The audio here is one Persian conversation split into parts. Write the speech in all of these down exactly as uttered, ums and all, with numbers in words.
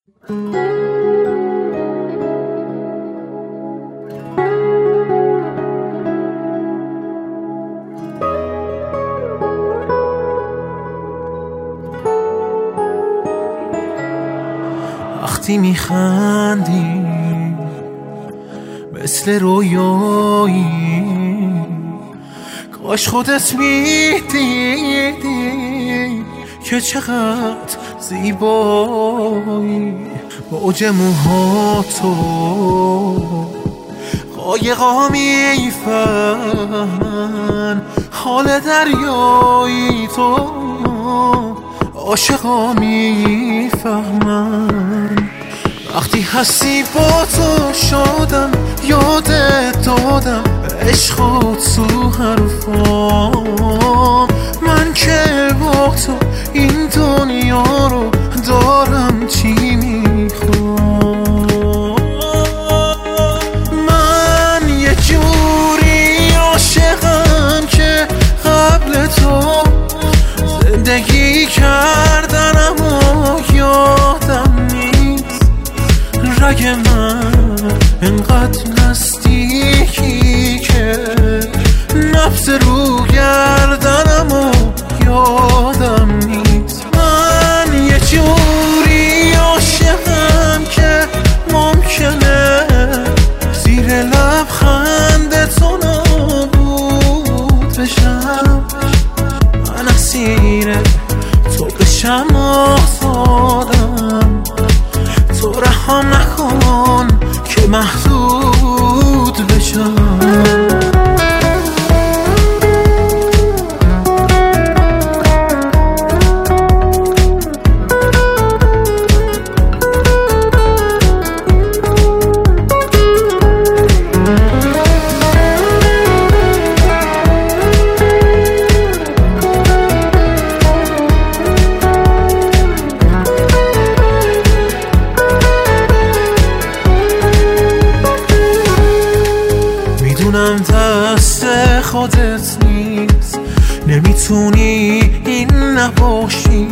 وقتی میخندی مثل رویایی، کاش خودت میدیدی که چقدر زیبایی. موج موهاتو قایقا میفهمن، حال دریایی تو عاشقا میفهمن. وقتی هستی با تو شدم، یادت دادم عشقات تو حرفام. من که با تو این دنیا رو دارم چی میخوام. من یه جوری عاشقم که قبل تو زندگی کردن اما یادم نیست. رگ من انقدر نزدیکی که نفس رو گردنم و یادم نیست. من یه جوری عاشقم که ممکنه زیر لبخند تو نابود بشم. من اسیر تو بشم آزادم، تو رهام نکن که محدود بشم. میدونم دست خودت نیست، نمیتونی این نباشی،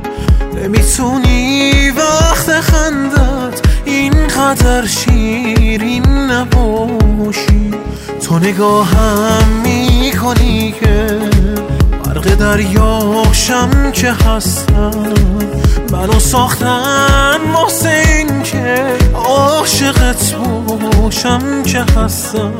نمیتونی وقت خندت اینقدر شیرین نباشی. تو نگاهم میکنی که غرق دریاشم که هستم. منو ساختن واسه این که عاشقت باشم که هستم.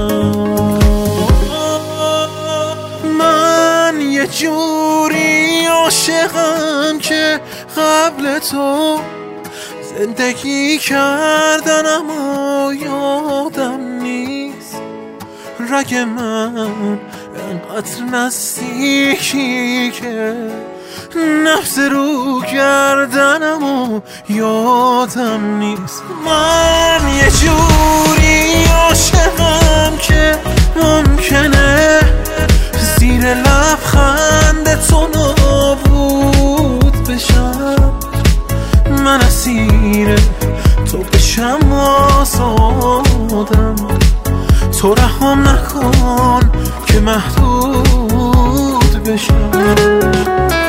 من یه جوری عاشقم که قبل تو زندگی کردن اما یادم نیست. رگ من انقدر نزدیکی که نفس رو گردنم و یادم نیست. من یه جوری عاشقم که ممکنه زیر لبخند تو نابود بشم. من اسیر تو بشم آزادم، تو رهام نکن که محدود بشم.